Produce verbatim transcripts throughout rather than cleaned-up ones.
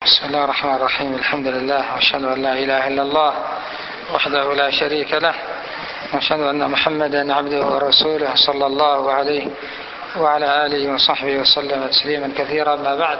بسم الله الرحمن الرحيم. الحمد لله وأشهد أن لا إله إلا الله وحده لا شريك له، وأشهد أن محمدا عبده ورسوله صلى الله عليه وعلى آله وصحبه وسلم تسليما كثيرا. ما بعد.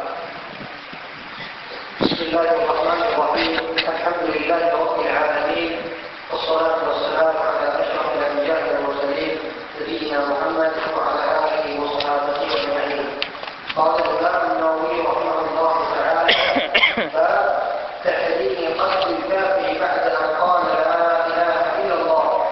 بسم الله الرحمن الرحيم. الحمد لله رب العالمين، والصلاة والسلام على أشرف الأنبياء والمرسلين نبينا محمد وعلى آله وصحبه أجمعين. قال الإمام النووي رحمه الله تعالى: باب تحريم قتل الكافر بعد أن قال لا إله إلا الله.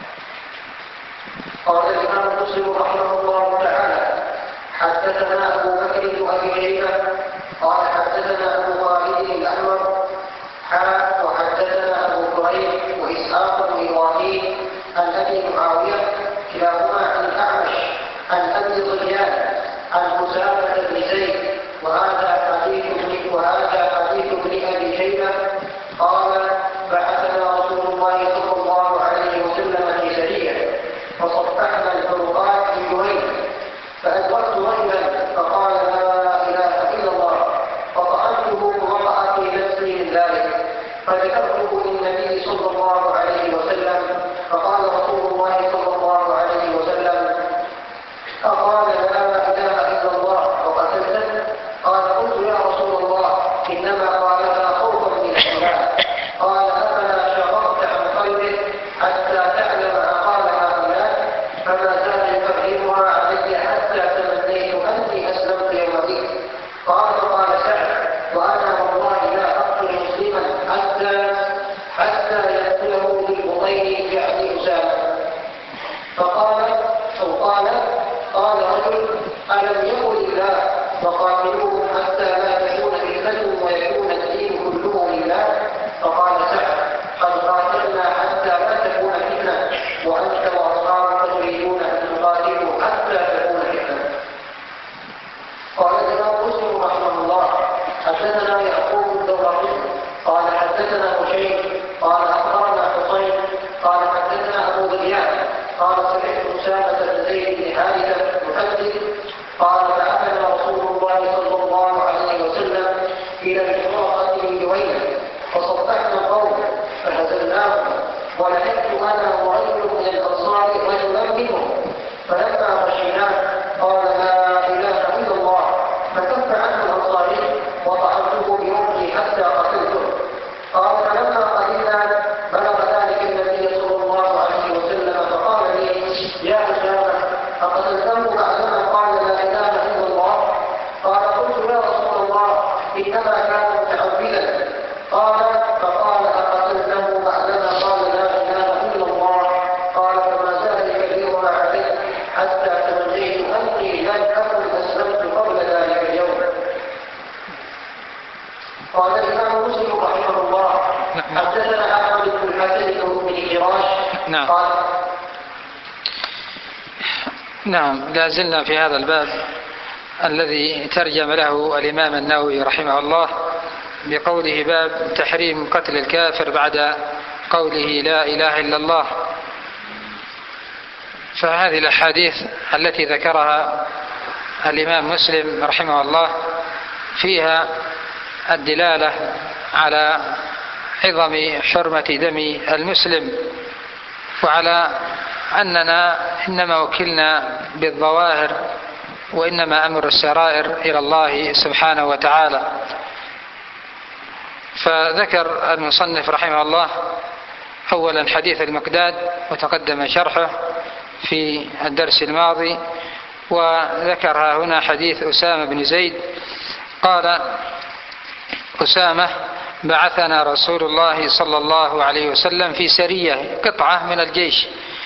قال الإمام مسلم رحمه الله تعالى: حدثنا أبو بكر بن أبي شيبة قال حدثنا أبو خالد الأحمر حا وحدثنا أبو كريب وإسحاق بن إبراهيم عن أبي معاوية كلاهما عن الأعمش عن أبي ضيان عن أسامة بن زيد وهذا حديث ابن وهذا حديث ابن أبي شيبة قال: بعثنا رسول الله صلى الله عليه وسلم في سرية فصفحنا الفرقات في جهينة، فأدركت رجلا فقال لا إله إلا الله، فطعنته ووقع في نفسي من ذلك، فذكرته للنبي صلى الله عليه وسلم، فقال رسول الله صلى الله عليه وسلم: أقال لا إله إلا الله وقتلته؟ قال: قلت يا رسول الله إنما قالها خوفا من الله. قال: أفلا شغبت عن قلبه حتى تعلم أقال هؤلاء؟ فما زال يكررها علي حتى تمنيت أني أسلمت يومئذ. قال: قال سعد: وأنا والله لا أقتل مسلما حتى حتى يقتله بالبطين يعني أسامة. فقال أو قال قال رجل: ألم يقل الله وقاتلوهم حتى لا تكون فتنة ويكون الدين كله لله؟ فقال سعد: قد قاتلنا حتى لا تكون فتنة، وأنت وأصحابك تريدون أن تقاتلوا حتى تكون فتنة. قال الإمام مسلم رحمه الله: حدثنا يعقوب الدورقي قال حدثنا هشيم قال أخبرنا حسين قال حدثنا أبو ضيان قال سمعت أسامة بن زيد بن حارثة يحدث قال: بعثنا رسول الله صلى الله عليه وسلم إلى الفرقة من جهينة فصفحنا القوم فهزلناهم، ولحقت أنا ورجل من الأنصار رجلا منهم، فلما مشيناه قال لا إله إلا الله، فكف عنه الأنصاري وطعنته برمحي حتى قتلته. قال: فلما قدمنا بلغ ذلك النبي صلى الله عليه وسلم فقال لي: يا أسامة أقتلته بعدما قال لا إله إلا الله؟ قال: قلت يا رسول الله إنما كان متعوذا. قال: فقال: أقتلته بعدما قال لا إله إلا الله؟ قال: فما زال يكررها علي حتى تمنيت أني لن أكن أسلمت قبل ذلك اليوم. قال الإمام مسلم رحمه الله: حدثنا أحمد بن الحسن بن فراش قال: نعم، لا زلنا في هذا الباب الذي ترجم له الإمام النووي رحمه الله بقوله: باب تحريم قتل الكافر بعد قوله لا إله إلا الله. فهذه الأحاديث التي ذكرها الإمام مسلم رحمه الله فيها الدلالة على عظم حرمة دم المسلم، وعلى أننا إنما وكلنا بالظواهر، وإنما أمر السرائر إلى الله سبحانه وتعالى. فذكر المصنف رحمه الله أولا حديث المقداد وتقدم شرحه في الدرس الماضي، وذكرها هنا حديث أسامة بن زيد قال: أسامة: بعثنا رسول الله صلى الله عليه وسلم في سرية قطعة من الجيش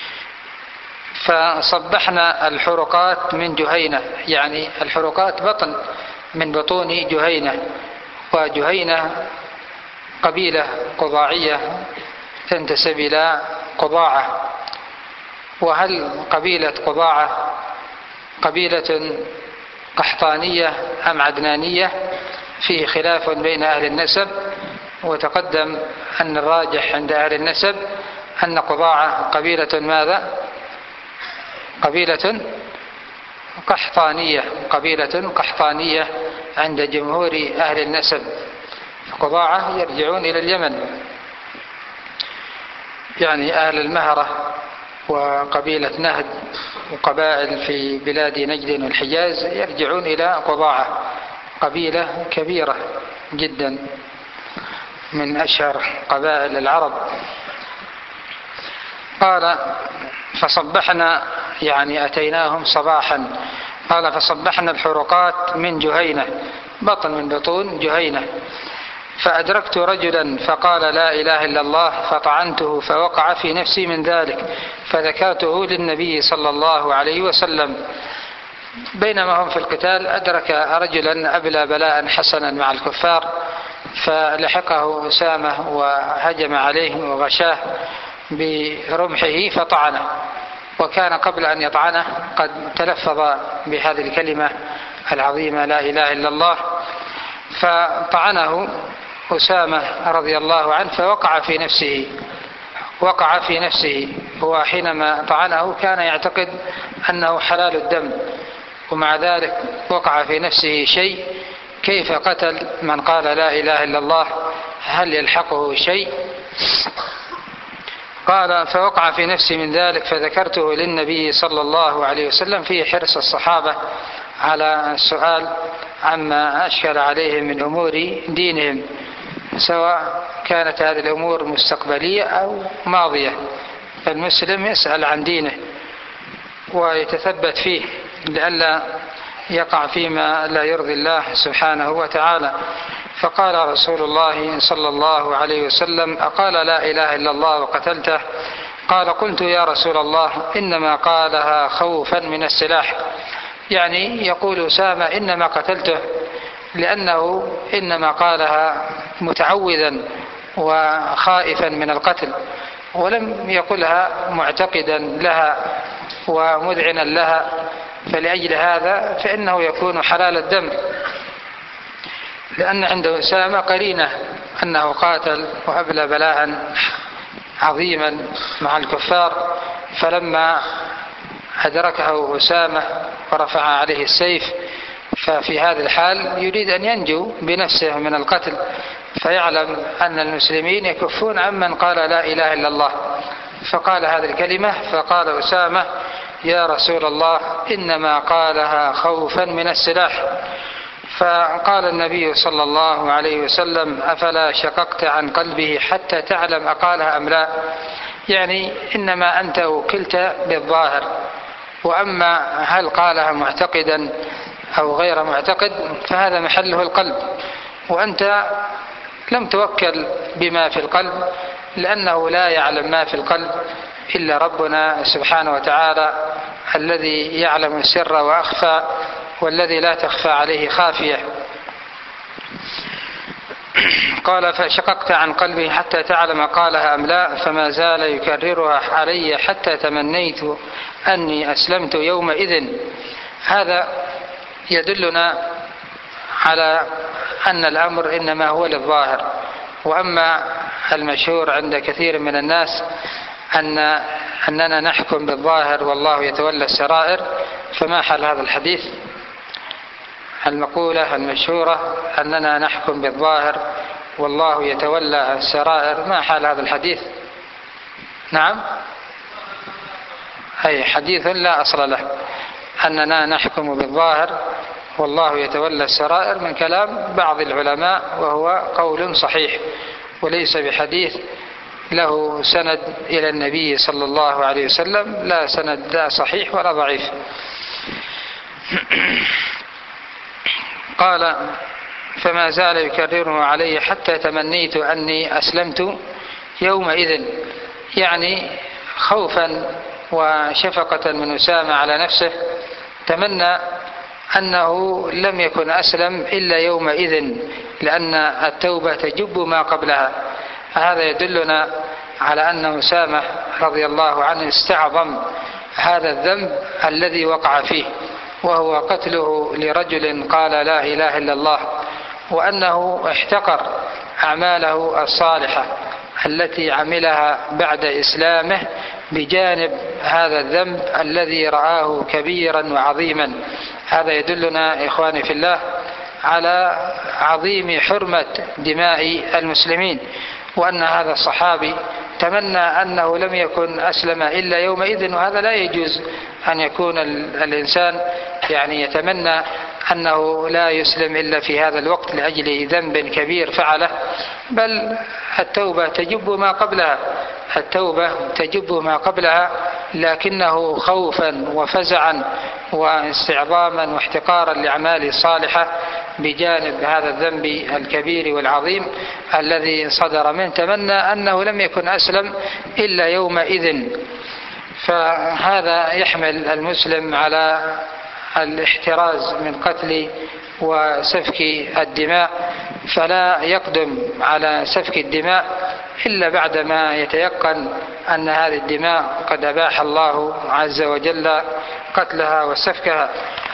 فصبحنا الحرقات من جهينة، يعني الحرقات بطن من بطون جهينة، وجهينة قبيلة قضاعية تنتسب إلى قضاعة. وهل قبيلة قضاعة قبيلة قحطانية أم عدنانية؟ فيه خلاف بين أهل النسب، وتقدم أن الراجح عند أهل النسب أن قضاعة قبيلة ماذا؟ قبيلة قحطانية قبيلة قحطانية عند جمهور أهل النسب. قضاعة يرجعون إلى اليمن، يعني أهل المهرة وقبيلة نهد وقبائل في بلاد نجد والحجاز يرجعون إلى قضاعة، قبيلة كبيرة جدا من أشهر قبائل العرب. قال فصبحنا، يعني أتيناهم صباحا، قال فصبحنا الحرقات من جهينة، بطن من بطون جهينة، فأدركت رجلا فقال لا إله إلا الله، فطعنته فوقع في نفسي من ذلك، فذكرته للنبي صلى الله عليه وسلم. بينما هم في القتال أدرك رجلا أبلى بلاء حسنا مع الكفار، فلحقه أسامة وهجم عليه وغشاه برمحه فطعنه، وكان قبل أن يطعنه قد تلفظ بهذه الكلمة العظيمة لا إله إلا الله، فطعنه أسامة رضي الله عنه فوقع في نفسه وقع في نفسه هو حينما طعنه كان يعتقد أنه حلال الدم، ومع ذلك وقع في نفسه شيء، كيف قتل من قال لا إله إلا الله؟ هل يلحقه شيء؟ قال فوقع في نفسي من ذلك، فذكرته للنبي صلى الله عليه وسلم، في حرص الصحابة على السؤال عما أشكل عليهم من أمور دينهم، سواء كانت هذه الأمور مستقبلية أو ماضية، فالمسلم يسأل عن دينه ويتثبت فيه لئلا يقع فيما لا يرضي الله سبحانه وتعالى. فقال رسول الله صلى الله عليه وسلم أقال لا إله إلا الله وقتلته؟ قال قلت يا رسول الله إنما قالها خوفا من السلاح، يعني يقول أسامة إنما قتلته لأنه إنما قالها متعوذا وخائفا من القتل، ولم يقلها معتقدا لها ومذعنا لها، فلأجل هذا فإنه يكون حلال الدم، لأن عند أسامة قرينة أنه قاتل وأبلى بلاء عظيما مع الكفار، فلما أدركه أسامة ورفع عليه السيف ففي هذا الحال يريد أن ينجو بنفسه من القتل، فيعلم أن المسلمين يكفون عمن قال لا إله إلا الله، فقال هذه الكلمة، فقال أسامة يا رسول الله إنما قالها خوفا من السلاح. فقال النبي صلى الله عليه وسلم أفلا شققت عن قلبه حتى تعلم أقالها أم لا؟ يعني إنما أنت وكلت بالظاهر، وأما هل قالها معتقدا أو غير معتقد فهذا محله القلب، وأنت لم توكل بما في القلب، لأنه لا يعلم ما في القلب إلا ربنا سبحانه وتعالى الذي يعلم السر وأخفى، والذي لا تخفى عليه خافية. قال فشققت عن قلبه حتى تعلم قالها أم لا، فما زال يكررها علي حتى تمنيت أني أسلمت يومئذ. هذا يدلنا على أن الأمر إنما هو للظاهر، وأما المشهور عند كثير من الناس أن أننا نحكم بالظاهر والله يتولى السرائر، فما حل هذا الحديث؟ المقولة المشهورة أننا نحكم بالظاهر والله يتولى السرائر، ما حال هذا الحديث؟ نعم، أي حديث لا أصل له، أننا نحكم بالظاهر والله يتولى السرائر من كلام بعض العلماء، وهو قول صحيح وليس بحديث له سند إلى النبي صلى الله عليه وسلم، لا سند لا صحيح ولا ضعيف. قال فما زال يكرره علي حتى تمنيت أني أسلمت يومئذ، يعني خوفا وشفقة من أسامة على نفسه تمنى أنه لم يكن أسلم إلا يومئذ، لأن التوبة تجب ما قبلها. هذا يدلنا على أن أسامة رضي الله عنه استعظم هذا الذنب الذي وقع فيه، وهو قتله لرجل قال لا إله إلا الله، وأنه احتقر أعماله الصالحة التي عملها بعد إسلامه بجانب هذا الذنب الذي رآه كبيرا وعظيما. هذا يدلنا إخواني في الله على عظيم حرمة دماء المسلمين، وأن هذا الصحابي تمنى أنه لم يكن أسلم إلا يومئذ. وهذا لا يجوز أن يكون الإنسان يعني يتمنى أنه لا يسلم إلا في هذا الوقت لأجل ذنب كبير فعله، بل التوبة تجب ما قبلها، التوبة تجب ما قبلها، لكنه خوفا وفزعا واستعظاما واحتقارا لأعماله الصالحة بجانب هذا الذنب الكبير والعظيم الذي صدر منه، تمنى أنه لم يكن أسلم إلا يومئذ. فهذا يحمل المسلم على الاحتراز من قتل وسفك الدماء، فلا يقدم على سفك الدماء إلا بعدما يتيقن أن هذه الدماء قد أباح الله عز وجل قتلها وسفكها.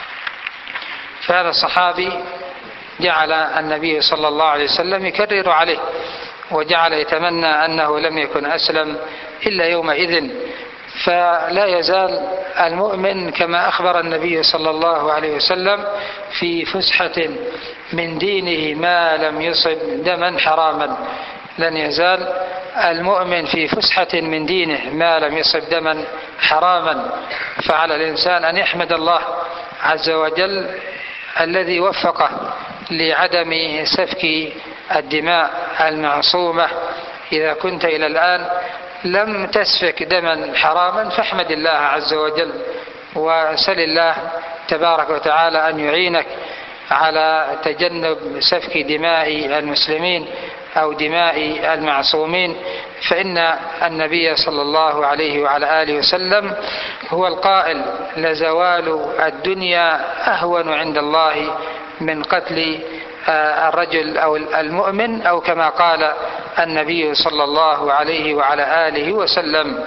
فهذا الصحابي جعل النبي صلى الله عليه وسلم يكرر عليه، وجعل يتمنى أنه لم يكن أسلم إلا يومئذ. فلا يزال المؤمن كما أخبر النبي صلى الله عليه وسلم في فسحة من دينه ما لم يصب دما حراما، لن يزال المؤمن في فسحة من دينه ما لم يصب دما حراما. فعلى الإنسان أن يحمد الله عز وجل الذي وفقه لعدم سفك الدماء المعصومة. إذا كنت إلى الآن لم تسفك دما حراما فاحمد الله عز وجل، وسل الله تبارك وتعالى أن يعينك على تجنب سفك دماء المسلمين أو دماء المعصومين. فإن النبي صلى الله عليه وعلى آله وسلم هو القائل: لزوال الدنيا أهون عند الله من قتل الرجل أو المؤمن، أو كما قال النبي صلى الله عليه وعلى آله وسلم.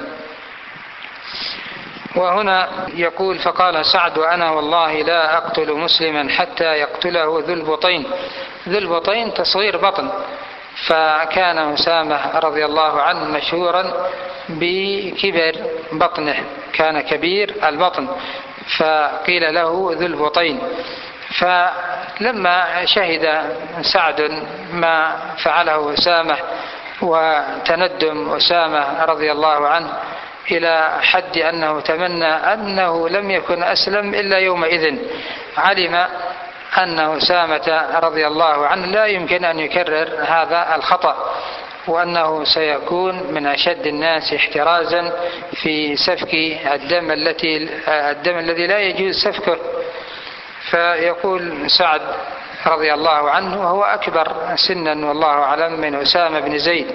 وهنا يقول: فقال سعد: وأنا والله لا أقتل مسلما حتى يقتله ذو البطين. ذو البطين تصغير بطن، فكان أسامة رضي الله عنه مشهورا بكبر بطنه، كان كبير البطن، فقيل له ذو البطين. فلما شهد سعد ما فعله أسامة وتندم أسامة رضي الله عنه إلى حد أنه تمنى أنه لم يكن أسلم إلا يومئذ، علم أن أسامة رضي الله عنه لا يمكن أن يكرر هذا الخطأ، وأنه سيكون من أشد الناس احترازا في سفك الدم التي الدم الذي لا يجوز سفكه. فيقول سعد رضي الله عنه وهو أكبر سنا والله أعلم من أسامة بن زيد،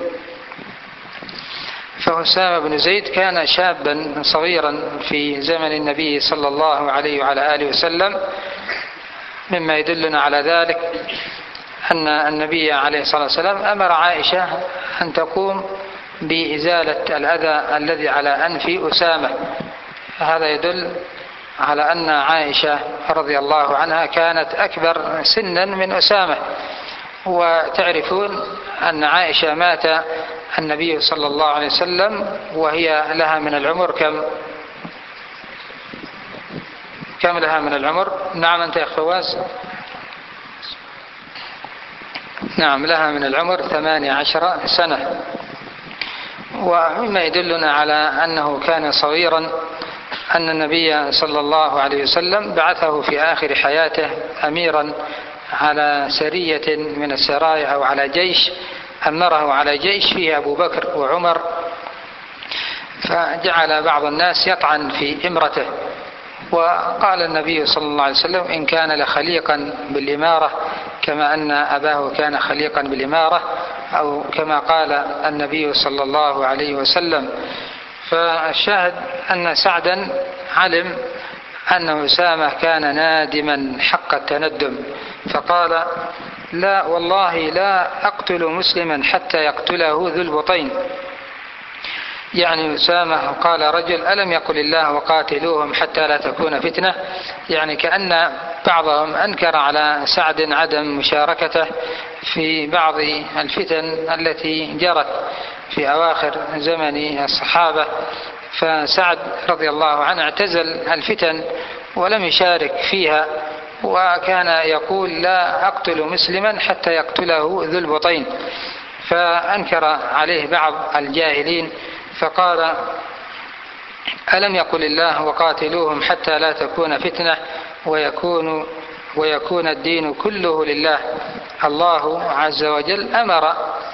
فأسامة بن زيد كان شابا صغيرا في زمن النبي صلى الله عليه وعلى آله وسلم، مما يدلنا على ذلك أن النبي عليه الصلاة والسلام أمر عائشة أن تقوم بإزالة الأذى الذي على أنف أسامة. هذا يدل على أن عائشة رضي الله عنها كانت أكبر سنا من أسامة. وتعرفون أن عائشة مات النبي صلى الله عليه وسلم وهي لها من العمر كم كم لها من العمر؟ نعم أنت يا أخ فواز. نعم لها من العمر ثمانية عشر سنة. ومما يدلنا على أنه كان صغيرا أن النبي صلى الله عليه وسلم بعثه في آخر حياته أميرا على سرية من السرايا أو على جيش، أمره على جيش فيه أبو بكر وعمر، فجعل بعض الناس يطعن في إمرته، وقال النبي صلى الله عليه وسلم: إن كان لخليقا بالإمارة كما أن أباه كان خليقا بالإمارة، أو كما قال النبي صلى الله عليه وسلم. فالشاهد أن سعدا علم أن أسامة كان نادما حق التندم، فقال: لا والله لا أقتل مسلما حتى يقتله ذو البطين. يعني أسامة قال رجل: ألم يقل الله وقاتلوهم حتى لا تكون فتنة؟ يعني كأن بعضهم أنكر على سعد عدم مشاركته في بعض الفتن التي جرت في أواخر زمن الصحابة. فسعد رضي الله عنه اعتزل الفتن ولم يشارك فيها، وكان يقول لا أقتل مسلما حتى يقتله ذو البطين. فأنكر عليه بعض الجاهلين فقال ألم يقل الله وقاتلوهم حتى لا تكون فتنة ويكون, ويكون الدين كله لله. الله عز وجل أمر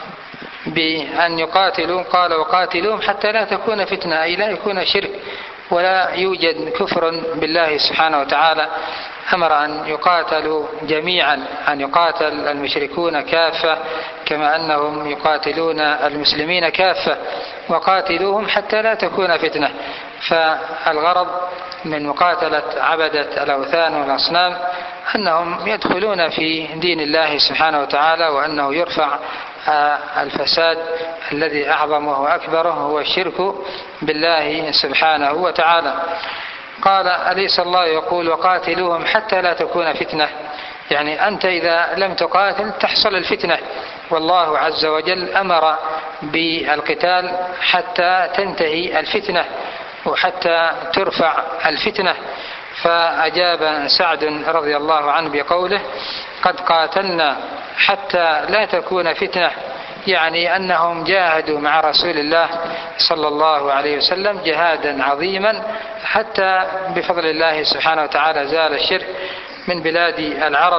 بأن يقاتلوا، قال وقاتلوهم حتى لا تكون فتنة، أي لا يكون شرك ولا يوجد كفر بالله سبحانه وتعالى. أمر أن يقاتلوا جميعا، أن يقاتل المشركون كافة كما أنهم يقاتلون المسلمين كافة، وقاتلوهم حتى لا تكون فتنة. فالغرض من مقاتلة عبدة الأوثان والأصنام أنهم يدخلون في دين الله سبحانه وتعالى، وأنه يرفع الفساد الذي أعظمه وأكبره هو الشرك بالله سبحانه وتعالى. قال أليس الله يقول وقاتلوهم حتى لا تكون فتنة؟ يعني أنت إذا لم تقاتل تحصل الفتنة، والله عز وجل أمر بالقتال حتى تنتهي الفتنة وحتى ترفع الفتنة. فأجاب سعد رضي الله عنه بقوله قد قاتلنا حتى لا تكون فتنة، يعني أنهم جاهدوا مع رسول الله صلى الله عليه وسلم جهادا عظيما حتى بفضل الله سبحانه وتعالى زال الشرك من بلاد العرب،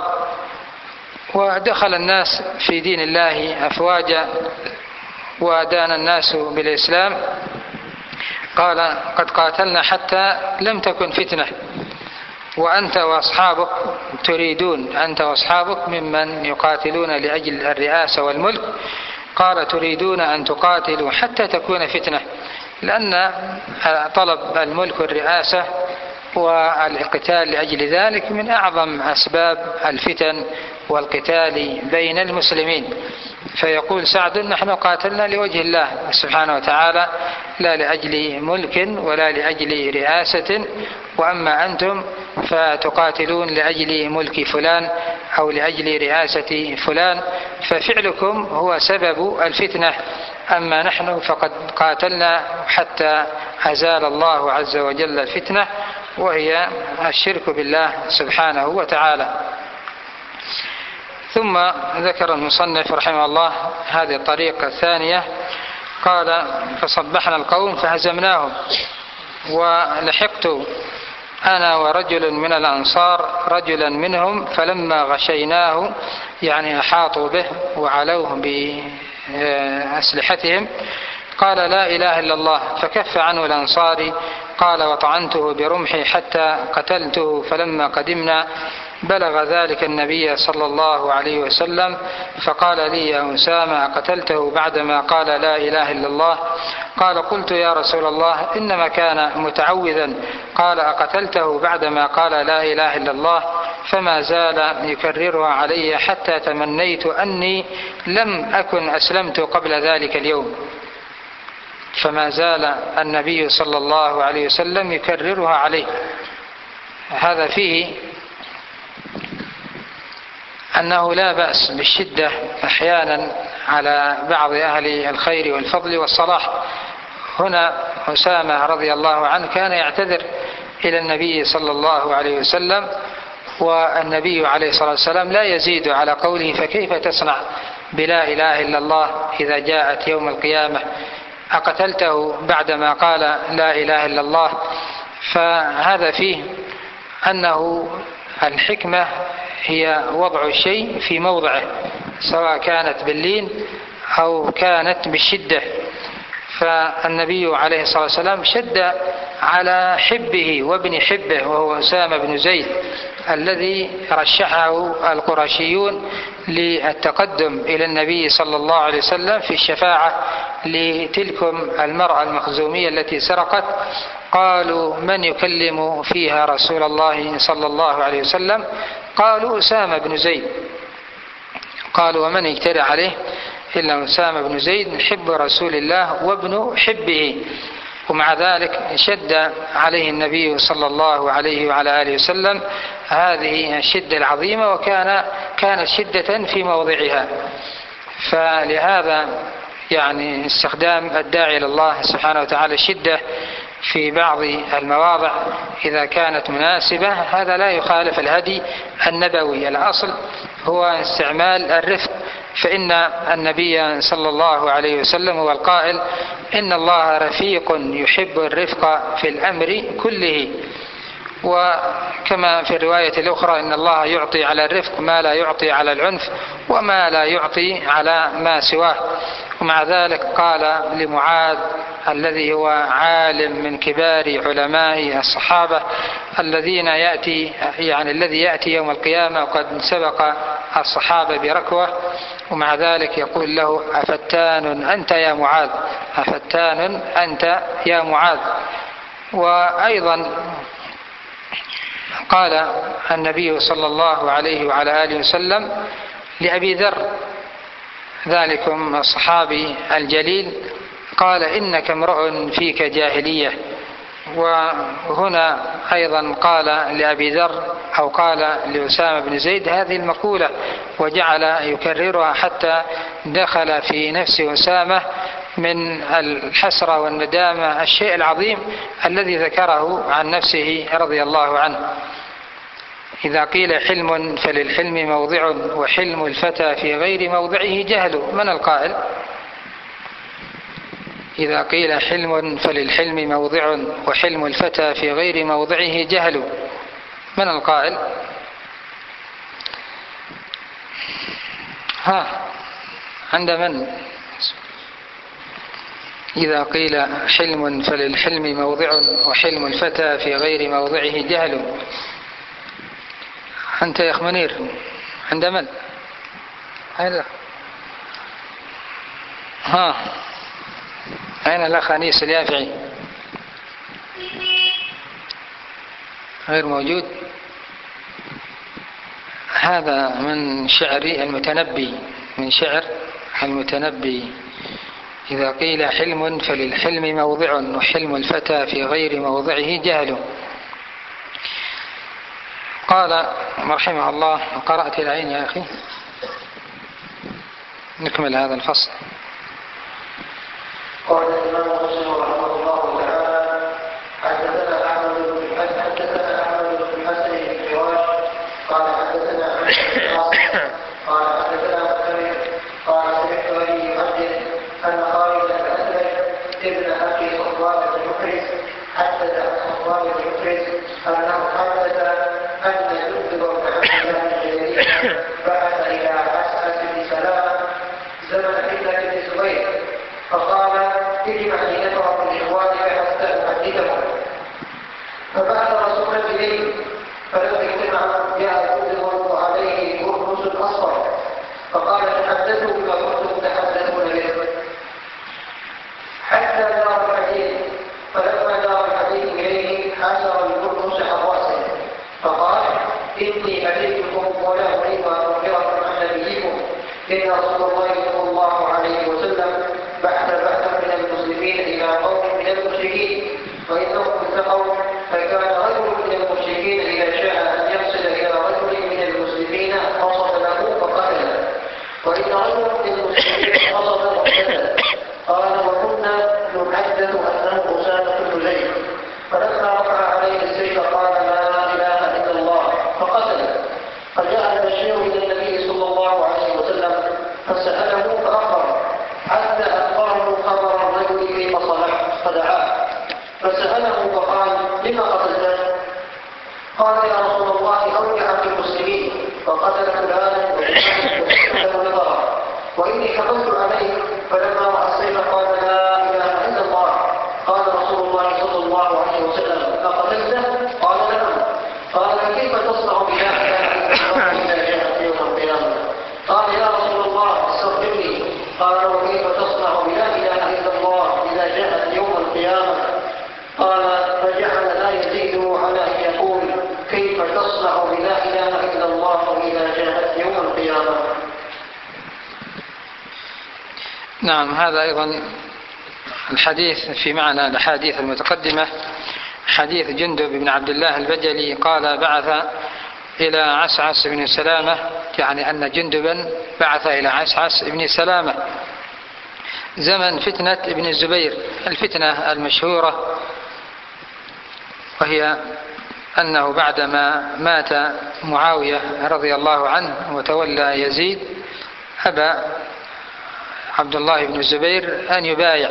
ودخل الناس في دين الله أفواجا، ودان الناس بالإسلام. قال قد قاتلنا حتى لم تكن فتنة، وأنت وأصحابك تريدون، أنت وأصحابك ممن يقاتلون لأجل الرئاسة والملك، قال تريدون أن تقاتلوا حتى تكون فتنة، لأن طلب الملك والرئاسة والقتال لأجل ذلك من أعظم أسباب الفتن والقتال بين المسلمين. فيقول سعد نحن قاتلنا لوجه الله سبحانه وتعالى لا لأجل ملك ولا لأجل رئاسة، وأما أنتم فتقاتلون لأجل ملك فلان أو لأجل رئاسة فلان، ففعلكم هو سبب الفتنة، أما نحن فقد قاتلنا حتى أزال الله عز وجل الفتنة وهي الشرك بالله سبحانه وتعالى. ثم ذكر المصنف رحمه الله هذه الطريقة الثانية، قال فصبحنا القوم فهزمناهم، ولحقت أنا ورجل من الأنصار رجلا منهم فلما غشيناه، يعني أحاطوا به وعلوه بأسلحتهم، قال لا إله إلا الله، فكف عنه الأنصاري، قال وطعنته برمحي حتى قتلته، فلما قدمنا بلغ ذلك النبي صلى الله عليه وسلم فقال لي يا أسامة أقتلته بعدما قال لا إله إلا الله؟ قال قلت يا رسول الله إنما كان متعوذا، قال أقتلته بعدما قال لا إله إلا الله؟ فما زال يكررها علي حتى تمنيت أني لم أكن أسلمت قبل ذلك اليوم. فما زال النبي صلى الله عليه وسلم يكررها عليه. هذا فيه أنه لا بأس بالشدة أحيانا على بعض أهل الخير والفضل والصلاح. هنا أسامة رضي الله عنه كان يعتذر إلى النبي صلى الله عليه وسلم، والنبي عليه الصلاة والسلام لا يزيد على قوله فكيف تصنع بلا إله إلا الله إذا جاءت يوم القيامة؟ أقتلته بعدما قال لا إله إلا الله؟ فهذا فيه أنه الحكمة هي وضع الشيء في موضعه، سواء كانت باللين أو كانت بالشدة. فالنبي عليه الصلاة والسلام شد على حبه وابن حبه وهو أسامة بن زيد الذي رشحه القرشيون للتقدم إلى النبي صلى الله عليه وسلم في الشفاعة لتلكم المرأة المخزومية التي سرقت. قالوا من يكلم فيها رسول الله صلى الله عليه وسلم؟ قالوا أسامة بن زيد. قالوا ومن يجترئ عليه إلا أسامة بن زيد حب رسول الله وابن حبه. ومع ذلك شد عليه النبي صلى الله عليه وعلى آله وسلم هذه الشدة العظيمة، وكان كانت شدة في موضعها. فلهذا يعني استخدام الداعي إلى الله سبحانه وتعالى الشدة في بعض المواضع إذا كانت مناسبة، هذا لا يخالف الهدي النبوي. الأصل هو استعمال الرفق، فإن النبي صلى الله عليه وسلم هو القائل: إن الله رفيق يحب الرفق في الأمر كله. وكما في الرواية الأخرى: إن الله يعطي على الرفق ما لا يعطي على العنف وما لا يعطي على ما سواه. ومع ذلك قال لمعاذ الذي هو عالم من كبار علماء الصحابة الذين يأتي يعني الذي يأتي يوم القيامة وقد سبق الصحابة بركوة، ومع ذلك يقول له: أفتان أنت يا معاذ، أفتان أنت يا معاذ. وأيضا قال النبي صلى الله عليه وعلى آله وسلم لأبي ذر ذلكم الصحابي الجليل، قال: إنك امرؤ فيك جاهلية. وهنا أيضا قال لأبي ذر أو قال لأسامة بن زيد هذه المقولة، وجعل يكررها حتى دخل في نفس أسامة من الحسرة والندامة الشيء العظيم الذي ذكره عن نفسه رضي الله عنه. إذا قيل حلم فللحلم موضع وحلم الفتى في غير موضعه جهل. من القائل؟ إذا قيل حلم فللحلم موضع وحلم الفتى في غير موضعه جهل. من القائل؟ ها عند من؟ إذا قيل حلم فللحلم موضع وحلم الفتى في غير موضعه جهل. أنت يا أخ منير عند من؟ أين؟ ها أين الأخ أنيس اليافعي؟ غير موجود. هذا من شعر المتنبي، من شعر المتنبي: إذا قيل حلم فللحلم موضع وحلم الفتى في غير موضعه جهل. قال رحمه الله: قرأت العين يا أخي، نكمل هذا الفصل. قال الإمام مسلم رحمه الله تعالى: حدثنا أحمد بن حسن حدثنا أحمد بن حسن بن فراش قال حدثنا عن قال حدثنا مكرم قال سمعت أبي يحدث أن خالد بن أسد ابن أخي صفوان بن محرز حدث عن صفوان بن محرز أنه حدث أن جندب بن عبد الله الجزري بعث إلى عسعس بن سلام زمن فتنة بن زبير فقال: اجمع لنفرق الإخوان حتى أحدثهم. فبعث رسولا إليه فلم يجتمع جاء جندب وعليه برنس أصفر فقال: تحدثوا بما كنتم تحدثون به حتى دار الحديث. فلما دار الحديث إليه حاسر البرنس حواسه فقال: إني أتيتكم ولا أريد أن أخبركم عن نبيكم إن رسول الله صلى الله عليه وسلم بعث بعثا من المسلمين إلى قوم من المشركين وإنهم التقوا فكان رجل من المشركين إذا شاء أن يصل إلى رجل من المسلمين قصد له فقتله، وإن رجل من المشركين قصد وقتله. قال: وكنا نحدث أنه أسامة بن زيد. فلما رفع عليه السيف قال: لا إله إلا الله فقتله. فجاء البشير إلى النبي صلى الله عليه وسلم فسأله فأخبره حتى أخبره خبر الرجل كيف صنع فدعاه فسأله فقال: لما قتلته؟ قال: يا رسول الله أوجع في المسلمين فقتل فلانا وقتل نظرا وإني حكمت عليه. فلما رأى السيف قال: لا إله إلا الله. قال رسول الله صلى الله عليه وسلم: أقتلته؟ قال: نعم. قال: فكيف تصنع بلا إله إلا الله إذا جاءت يوم القيامة؟ قال: يا رسول الله استغفرني. قال: وكيف تصنع بلا إله إلا الله إذا جاءت يوم القيامة؟ قال: فجعل لا يزيده على أن يقول: كيف تصنع بلا إله إلا الله إذا جاءت يوم القيامة؟ نعم، هذا أيضا الحديث في معنى الأحاديث المتقدمة. حديث جندب بن عبد الله البجلي قال: بعث إلى عسعس بن سلامة، يعني أن جندبا بعث إلى عسعس بن سلامة زمن فتنة ابن الزبير، الفتنة المشهورة وهي أنه بعدما مات معاوية رضي الله عنه وتولى يزيد أبى عبد الله بن الزبير أن يبايع،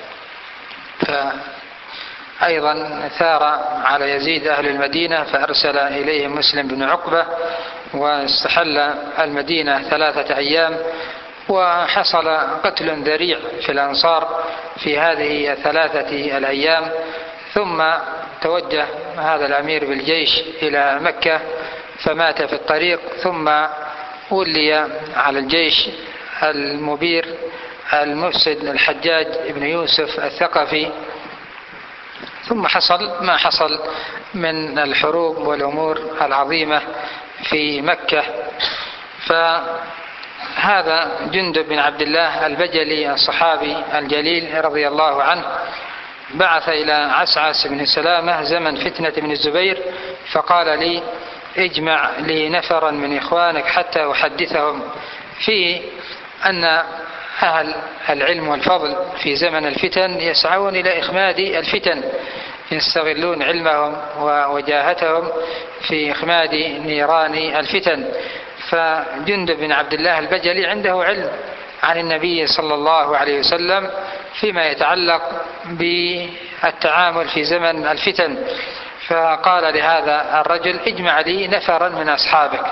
فأيضا ثار على يزيد أهل المدينة فأرسل إليهم مسلم بن عقبة واستحل المدينة ثلاثة أيام، وحصل قتل ذريع في الأنصار في هذه الثلاثة الأيام. ثم توجه هذا الأمير بالجيش إلى مكة فمات في الطريق، ثم ولي على الجيش المبير المفسد الحجاج بن يوسف الثقفي. ثم حصل ما حصل من الحروب والأمور العظيمة في مكة. فهذا جندب بن عبد الله البجلي الصحابي الجليل رضي الله عنه بعث إلى عسعس بن سلامة زمن فتنة بن الزبير فقال لي اجمع لي نفرا من إخوانك حتى أحدثهم، في أن أهل العلم والفضل في زمن الفتن يسعون إلى إخماد الفتن، يستغلون علمهم ووجاهتهم في إخماد نيران الفتن. فجندب بن عبد الله البجلي عنده علم عن النبي صلى الله عليه وسلم فيما يتعلق بالتعامل في زمن الفتن، فقال لهذا الرجل اجمع لي نفرا من أصحابك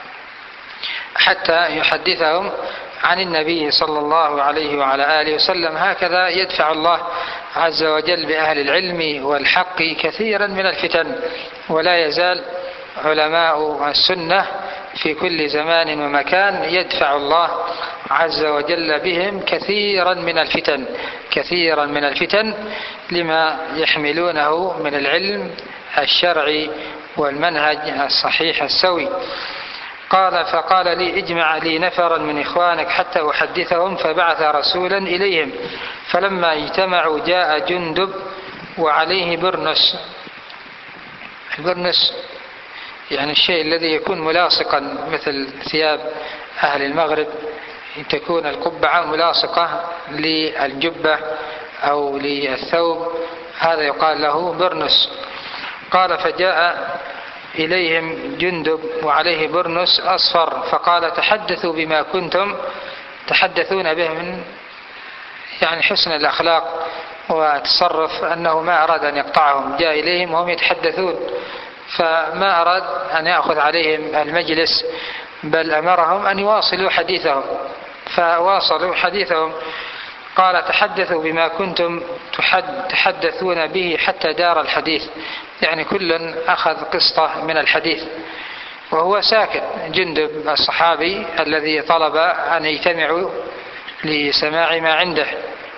حتى يحدثهم عن النبي صلى الله عليه وعلى آله وسلم. هكذا يدفع الله عز وجل بأهل العلم والحق كثيرا من الفتن، ولا يزال علماء السنة في كل زمان ومكان يدفع الله عز وجل بهم كثيرا من الفتن كثيرا من الفتن لما يحملونه من العلم الشرعي والمنهج الصحيح السوي. قال فقال لي اجمع لي نفرا من إخوانك حتى أحدثهم، فبعث رسولا إليهم، فلما اجتمعوا جاء جندب وعليه برنس. البرنس يعني الشيء الذي يكون ملاصقا مثل ثياب أهل المغرب، تكون القبعة ملاصقة للجبة أو للثوب، هذا يقال له برنس. قال فجاء إليهم جندب وعليه برنس أصفر فقال تحدثوا بما كنتم تحدثون به من يعني حسن الأخلاق وتصرف، أنه ما أراد أن يقطعهم، جاء إليهم وهم يتحدثون فما أراد أن يأخذ عليهم المجلس، بل أمرهم أن يواصلوا حديثهم فواصلوا حديثهم. قال تحدثوا بما كنتم تحدثون به حتى دار الحديث، يعني كل أخذ قسطة من الحديث وهو ساكت. جندب الصحابي الذي طلب أن يجتمعوا لسماع ما عنده.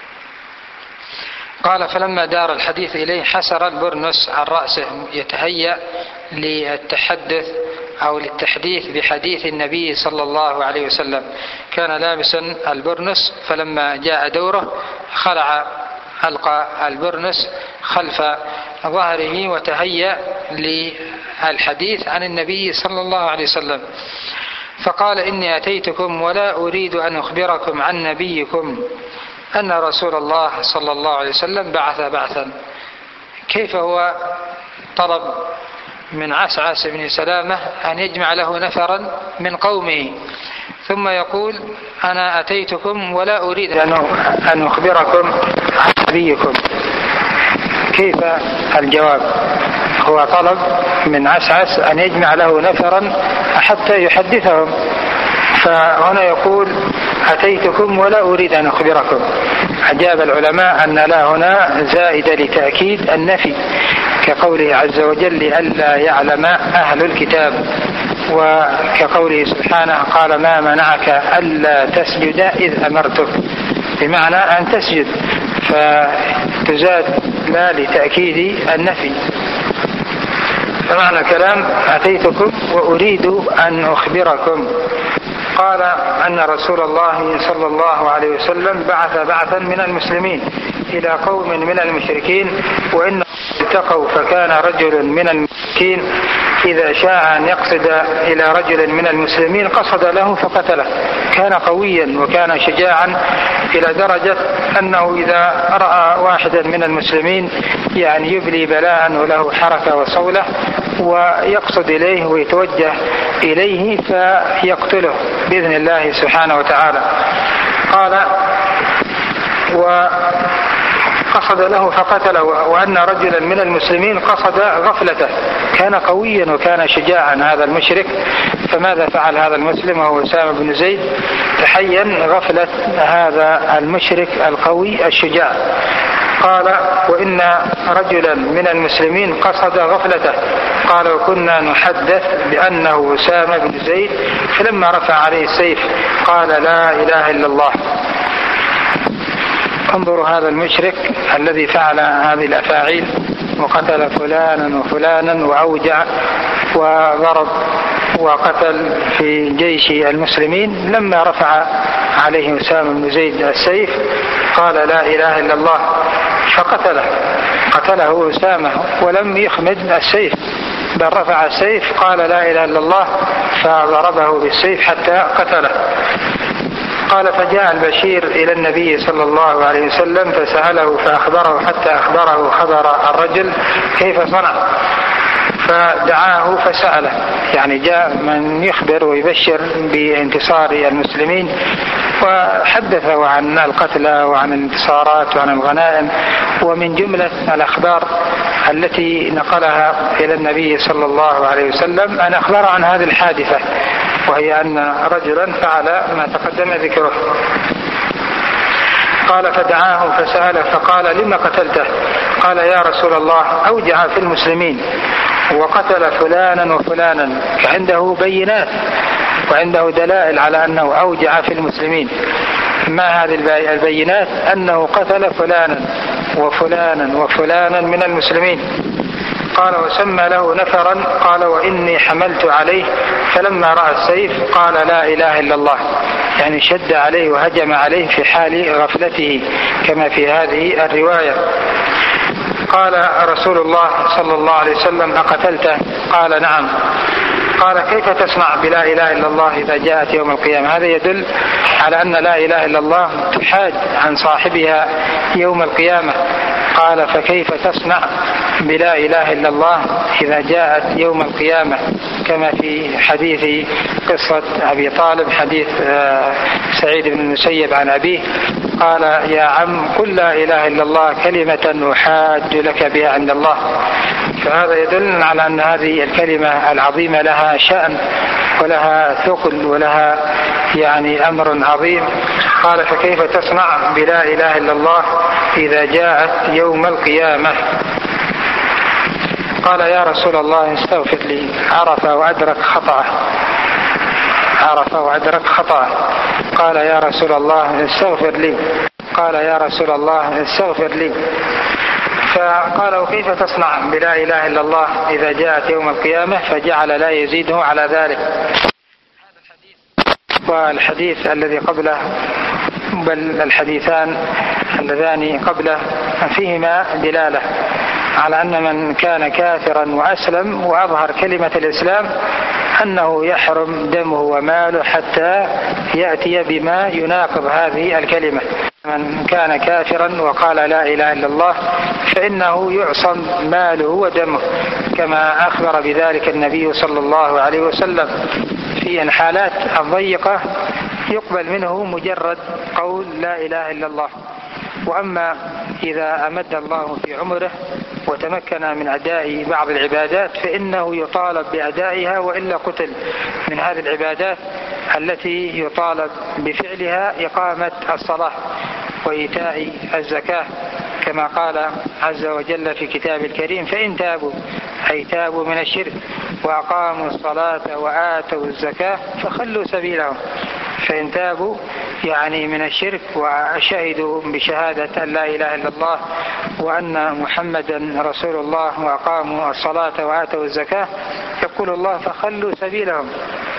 قال فلما دار الحديث إليه حسر البرنس عن رأسه يتهيأ للتحدث أو للتحديث بحديث النبي صلى الله عليه وسلم، كان لابسا البرنس، فلما جاء دوره خلع ألقى البرنس خلف ظهره وتهيأ للحديث عن النبي صلى الله عليه وسلم. فقال إني أتيتكم ولا أريد أن أخبركم عن نبيكم أن رسول الله صلى الله عليه وسلم بعث بعثا. كيف هو طلب من عسعس بن سلامة أن يجمع له نفرا من قومه، ثم يقول أنا أتيتكم ولا أريد أن أخبركم عن نبيكم؟ كيف الجواب؟ هو طلب من عسعس أن يجمع له نفرا حتى يحدثهم، فهنا يقول أتيتكم ولا أريد أن أخبركم. أجاب العلماء أن لا هنا زائدة لتأكيد النفي، كقوله عز وجل ألا يعلم أهل الكتاب، وكقوله سبحانه قال ما منعك ألا تسجد إذ أمرتك، بمعنى أن تسجد، فتزاد لا لتأكيد النفي. فمعنى كلام أتيتكم وأريد أن أخبركم. قال أن رسول الله صلى الله عليه وسلم بعث بعثا من المسلمين إلى قوم من المشركين، وإن التقوا فكان رجل من المشركين إذا شاء أن يقصد إلى رجل من المسلمين قصد له فقتله. كان قويا وكان شجاعا إلى درجة أنه إذا رأى واحدا من المسلمين يعني يبلي بلاء وله حركة وصولة ويقصد إليه ويتوجه إليه فيقتله بإذن الله سبحانه وتعالى. قال وقصد له فقتله، وأن رجلا من المسلمين قصد غفلته، كان قويا وكان شجاعا هذا المشرك، فماذا فعل هذا المسلم وهو أسامة بن زيد؟ تحين غفلة هذا المشرك القوي الشجاع. قال وإن رجلا من المسلمين قصد غفلته، قال وكنا نحدث بأنه أسامة بن زيد، فلما رفع عليه السيف قال لا إله إلا الله. انظروا هذا المشرك الذي فعل هذه الأفاعيل وقتل فلانا وفلانا وأوجع وضرب وقتل في جيش المسلمين، لما رفع عليه أسامة بن زيد السيف قال لا إله إلا الله فقتله، قتله أسامة ولم يخمد السيف، بل رفع السيف قال لا إله إلا الله فضربه بالسيف حتى قتله. قال فجاء البشير إلى النبي صلى الله عليه وسلم فسأله فأخبره حتى أخبره خبر الرجل كيف صنع، فدعاه فسأله، يعني جاء من يخبر ويبشر بانتصار المسلمين، وحدثه عن القتلى وعن الانتصارات وعن الغنائم. ومن جملة الأخبار التي نقلها إلى النبي صلى الله عليه وسلم أن أخبر عن هذه الحادثة، وهي أن رجلا فعل ما تقدم ذكره. قال فدعاه فسأله فقال لما قتلته؟ قال يا رسول الله أوجع في المسلمين وقتل فلانا وفلانا، عنده بينات وعنده دلائل على أنه أوجع في المسلمين. ما هذه البينات؟ أنه قتل فلانا وفلانا وفلانا من المسلمين. قال وسمى له نفرا، قال وإني حملت عليه، فلما رأى السيف قال لا إله إلا الله، يعني شد عليه وهجم عليه في حال غفلته كما في هذه الرواية. قال رسول الله صلى الله عليه وسلم أقتلته؟ قال نعم. قال كيف تصنع بلا إله إلا الله إذا جاءت يوم القيامة؟ هذا يدل على أن لا إله إلا الله تحاج عن صاحبها يوم القيامة. قال فكيف تصنع بلا إله إلا الله إذا جاءت يوم القيامة؟ كما في حديث قصة أبي طالب، حديث سعيد بن المسيب عن أبيه، قال يا عم قل لا إله إلا الله كلمة أحاج لك بها عند الله. فهذا يدل على أن هذه الكلمة العظيمة لها شأن ولها ثقل ولها يعني أمر عظيم. قال فكيف تصنع بلا إله إلا الله إذا جاءت يوم القيامة؟ قال يا رسول الله استغفر لي. عرف وأدرك خطأه، عرف وأدرك خطأه. قال يا رسول الله استغفر لي. قال يا رسول الله استغفر لي. فقال وكيف تصنع بلا إله إلا الله إذا جاءت يوم القيامة؟ فجعل لا يزيده على ذلك. هذا الحديث والحديث الذي قبله، بل الحديثان اللذان قبله، فيهما دلالة على أن من كان كافرا وأسلم وأظهر كلمة الإسلام أنه يحرم دمه وماله حتى يأتي بما يناقض هذه الكلمة. من كان كافرا وقال لا إله إلا الله فإنه يعصم ماله ودمه، كما أخبر بذلك النبي صلى الله عليه وسلم. في الحالات الضيقة يقبل منه مجرد قول لا إله إلا الله. وأما إذا أمد الله في عمره وتمكن من أداء بعض العبادات فإنه يطالب بأدائها، وإلا قتل. من هذه العبادات التي يطالب بفعلها إقامة الصلاة وإيتاء الزكاة، كما قال عز وجل في كتاب الكريم فإن تابوا، أي تابوا من الشرك وأقاموا الصلاة وآتوا الزكاة فخلوا سبيلهم. فإن تابوا يعني من الشرك وشهدوا بشهادة أن لا إله إلا الله وأن محمدا رسول الله وأقاموا الصلاة وآتوا الزكاة، يقول الله فخلوا سبيلهم.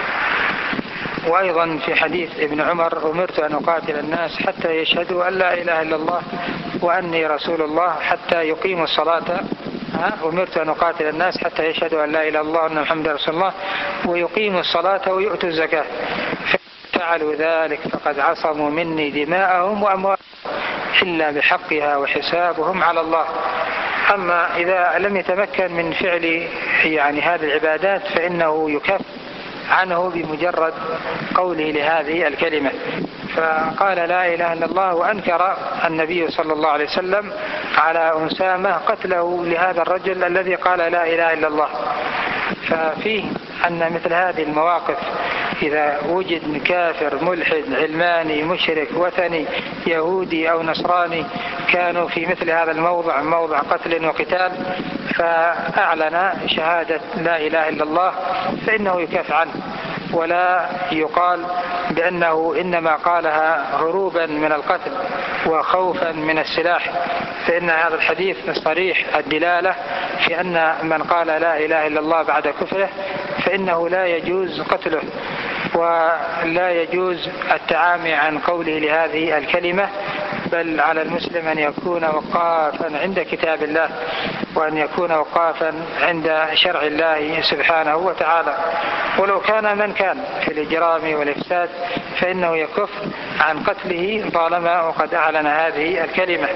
وأيضا في حديث ابن عمر أمرت أن أقاتل الناس حتى يشهدوا أن لا إله إلا الله وأني رسول الله حتى يقيموا الصلاة. أمرت أن أقاتل الناس حتى يشهدوا أن لا إله إلا الله وأن محمدا رسول الله ويقيموا الصلاة ويؤتوا الزكاة. فعلوا ذلك فقد عصموا مني دماءهم وأموالهم إلا بحقها وحسابهم على الله. أما إذا لم يتمكن من فعل يعني هذه العبادات فإنه يكف عنه بمجرد قوله لهذه الكلمة. فقال لا إله إلا الله، وأنكر النبي صلى الله عليه وسلم على أسامة قتله لهذا الرجل الذي قال لا إله إلا الله. ففيه أن مثل هذه المواقف إذا وجد كافر ملحد علماني مشرك وثني يهودي أو نصراني كانوا في مثل هذا الموضع موضع قتل وقتال فأعلن شهادة لا إله إلا الله فإنه يكف عنه، ولا يقال بأنه إنما قالها هروبا من القتل وخوفا من السلاح، فإن هذا الحديث صريح الدلالة في أن من قال لا إله إلا الله بعد كفره فإنه لا يجوز قتله ولا يجوز التعامي عن قوله لهذه الكلمة، بل على المسلم أن يكون وقافا عند كتاب الله وأن يكون وقافا عند شرع الله سبحانه وتعالى، ولو كان من كان في الإجرام والإفساد فإنه يكف عن قتله طالما وقد أعلن هذه الكلمة.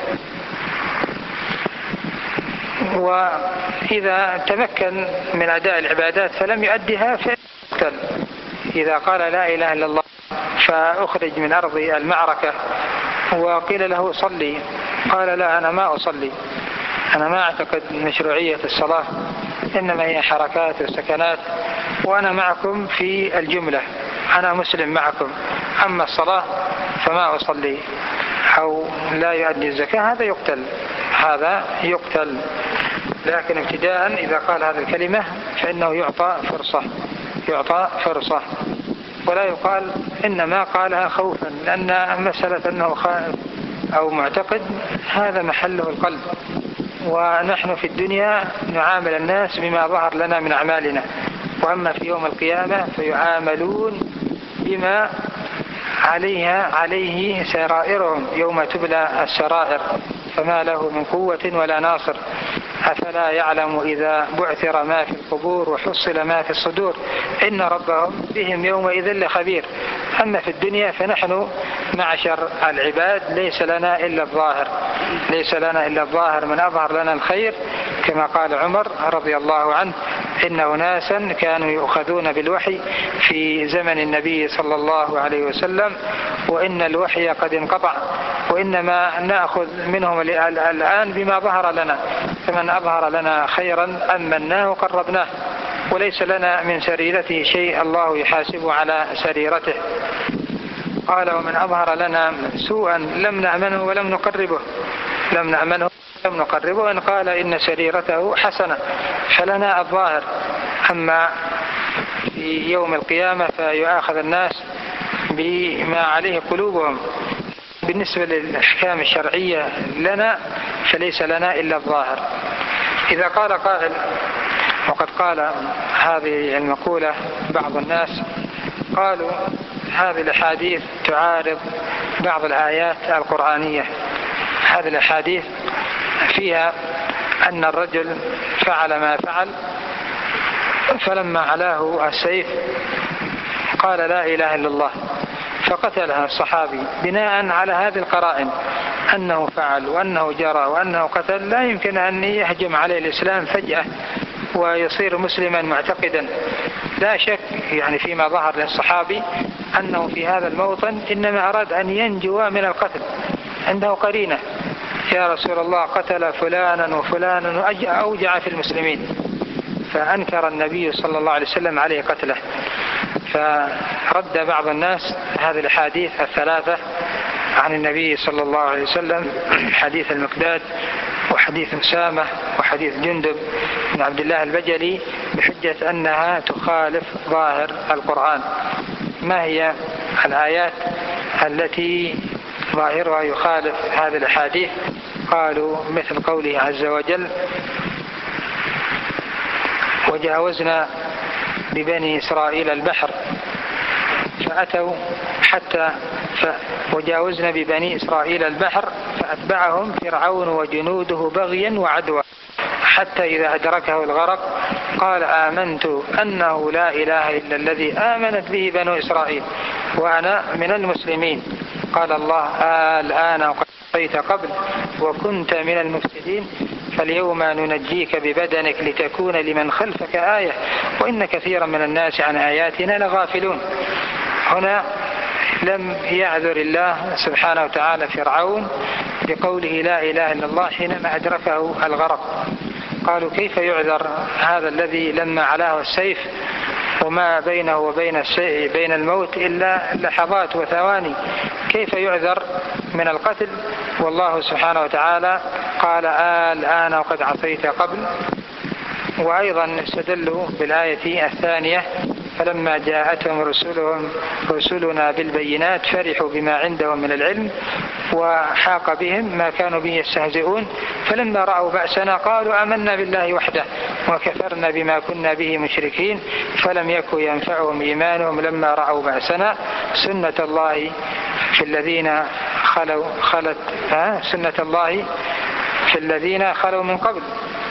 وإذا تمكن من أداء العبادات فلم يؤدها فيقتل. إذا قال لا إله إلا الله فأخرج من أرض المعركة وقيل له صلي، قال لا أنا ما أصلي، أنا ما أعتقد مشروعية الصلاة، إنما هي حركات وسكنات وأنا معكم في الجملة، أنا مسلم معكم، أما الصلاة فما أصلي، أو لا يؤدي الزكاة، هذا يقتل هذا يقتل. لكن ابتداء إذا قال هذه الكلمة فإنه يعطى فرصة يعطى فرصة ولا يقال إنما قالها خوفا، لأن مسألة أنه خائف أو معتقد هذا محله القلب، ونحن في الدنيا نعامل الناس بما ظهر لنا من أعمالنا، وأما في يوم القيامة فيعاملون بما عليها عليه سرائرهم يوم تبلى السرائر فما له من قوة ولا ناصر. أفلا يعلم إذا بعثر ما في القبور وحصل ما في الصدور إن ربهم بهم يومئذ لخبير. أما في الدنيا فنحن معشر العباد ليس لنا إلا الظاهر ليس لنا إلا الظاهر من أظهر لنا الخير، كما قال عمر رضي الله عنه إن أناسا كانوا يؤخذون بالوحي في زمن النبي صلى الله عليه وسلم وإن الوحي قد انقطع، وإنما نأخذ منهم الآن بما ظهر لنا، فمن أظهر لنا خيرا أمناه وقربناه، وليس لنا من سريرته شيء الله يحاسبه على سريرته. قال ومن أظهر لنا سوءا لم نأمنه ولم نقربه لم نأمنه لم نقربه إن قال إن سريرته حسنة، فلنا الظاهر. أما في يوم القيامة فيؤاخذ الناس بما عليه قلوبهم. بالنسبة للأحكام الشرعية لنا فليس لنا إلا الظاهر. إذا قال قائل وقد قال هذه المقولة بعض الناس قالوا هذه الأحاديث تعارض بعض الآيات القرآنية، هذه الأحاديث فيها أن الرجل فعل ما فعل فلما علاه السيف قال لا إله إلا الله فقتلها الصحابي بناء على هذه القرائن أنه فعل وأنه جرى وأنه قتل، لا يمكن أن يهجم عليه الإسلام فجأة ويصير مسلما معتقدا. لا شك يعني فيما ظهر للصحابي أنه في هذا الموطن إنما أراد أن ينجو من القتل، عنده قرينة يا رسول الله قتل فلانا وفلانا وأوجع في المسلمين، فأنكر النبي صلى الله عليه وسلم عليه قتله. فرد بعض الناس هذه الحديث الثلاثة عن النبي صلى الله عليه وسلم، حديث المقداد وحديث أسامة وحديث جندب بن عبد الله البجلي، بحجة أنها تخالف ظاهر القرآن. ما هي الآيات التي ظاهرها يخالف هذه الأحاديث؟ قالوا مثل قوله عز وجل وجاوزنا ببني إسرائيل البحر فأتوا حتى ف... وجاوزنا ببني إسرائيل البحر فأتبعهم فرعون وجنوده بغيا وعدوى حتى إذا أدركه الغرق قال آمنت أنه لا إله إلا الذي آمنت به بنو إسرائيل وأنا من المسلمين. قال الله الآن وقد عصيت قبل وكنت من المفسدين فاليوم ننجيك ببدنك لتكون لمن خلفك آية وإن كثيرا من الناس عن آياتنا لغافلون. هنا لم يعذر الله سبحانه وتعالى فرعون بقوله لا إله إلا الله حينما أدركه الغرق. قالوا كيف يعذر هذا الذي لما علاه السيف وما بينه وبين بين الموت إلا لحظات وثواني، كيف يعذر من القتل؟ والله سبحانه وتعالى قال الآن وقد عصيت قبل. وأيضا استدلوا بالآية الثانية فلما جاءتهم رسلهم رسلنا بالبينات فرحوا بما عندهم من العلم وحاق بهم ما كانوا به يستهزئون فلما رأوا بأسنا قالوا آمنا بالله وحده وكفرنا بما كنا به مشركين فلم يكن ينفعهم إيمانهم لما رأوا بأسنا سنة الله في الذين خلوا خلت سنة الله في الذين خلوا من قبل،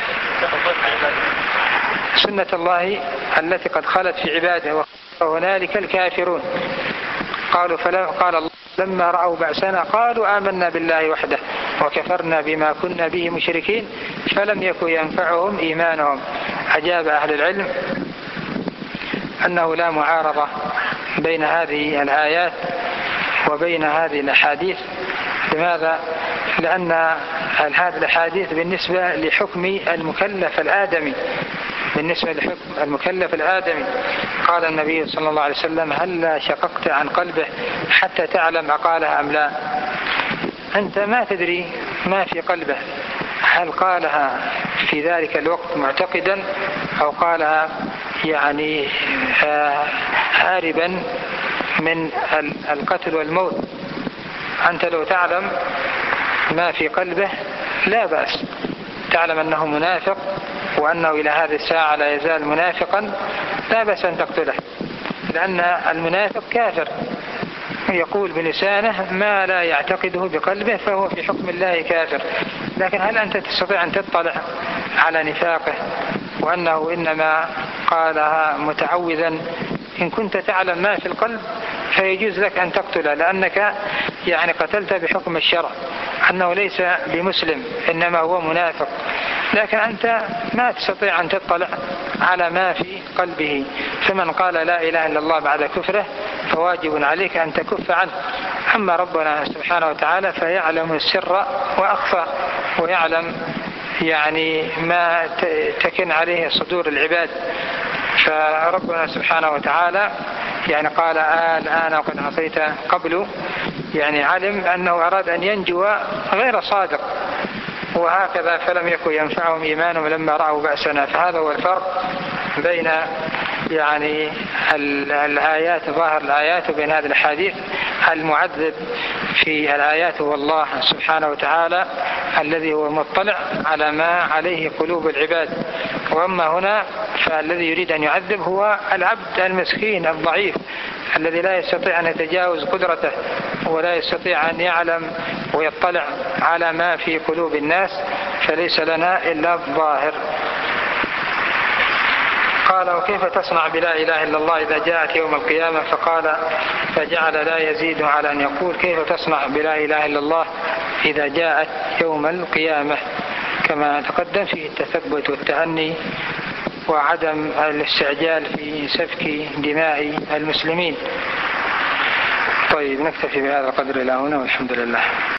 سنة الله التي قد خلت في عباده وهنالك الكافرون. قالوا فلا قال الله لما رأوا بأسنا قالوا آمنا بالله وحده وكفرنا بما كنا به مشركين فلم يكن ينفعهم إيمانهم. أجاب أهل العلم أنه لا معارضة بين هذه الآيات وبين هذه الأحاديث. لماذا؟ لأن هذه الأحاديث بالنسبة لحكم المكلف الآدمي، بالنسبة لحكم المكلف الآدمي قال النبي صلى الله عليه وسلم هل شققت عن قلبه حتى تعلم أقالها أم لا؟ أنت ما تدري ما في قلبه، هل قالها في ذلك الوقت معتقدا أو قالها يعني هاربا من القتل والموت. أنت لو تعلم ما في قلبه لا بأس، تعلم أنه منافق وأنه إلى هذه الساعة لا يزال منافقا لا بأس أن تقتله، لأن المنافق كافر يقول بلسانه ما لا يعتقده بقلبه فهو في حكم الله كافر. لكن هل أنت تستطيع أن تطلع على نفاقه وأنه إنما قالها متعوذا؟ إن كنت تعلم ما في القلب فيجوز لك أن تقتله، لأنك يعني قتلت بحكم الشرع أنه ليس بمسلم إنما هو منافق. لكن أنت ما تستطيع أن تطلع على ما في قلبه، فمن قال لا إله إلا الله بعد كفره فواجب عليك أن تكف عنه. أما ربنا سبحانه وتعالى فيعلم السر وأخفى ويعلم يعني ما تكن عليه صدور العباد. فربنا سبحانه وتعالى يعني قال الآن وقد عصيت قبل، يعني علم أنه أراد أن ينجو غير صادق، وهكذا فلم يكن ينفعهم إيمانهم لما رأوا بأسنا. فهذا هو الفرق بين يعني الآيات ظاهر الآيات وبين هذه الحديث. المعذب في الآيات هو الله سبحانه وتعالى الذي هو مطلع على ما عليه قلوب العباد، وأما هنا فالذي يريد أن يعذب هو العبد المسكين الضعيف الذي لا يستطيع أن يتجاوز قدرته ولا يستطيع أن يعلم ويطلع على ما في قلوب الناس، فليس لنا إلا الظاهر. قال وكيف تصنع بلا إله إلا الله إذا جاءت يوم القيامة؟ فقال فجعل لا يزيد على أن يقول كيف تصنع بلا إله إلا الله إذا جاءت يوم القيامة، كما تقدم فيه التثبت والتأني وعدم الاستعجال في سفك دماء المسلمين. طيب نكتفي بهذا القدر إلى هنا والحمد لله.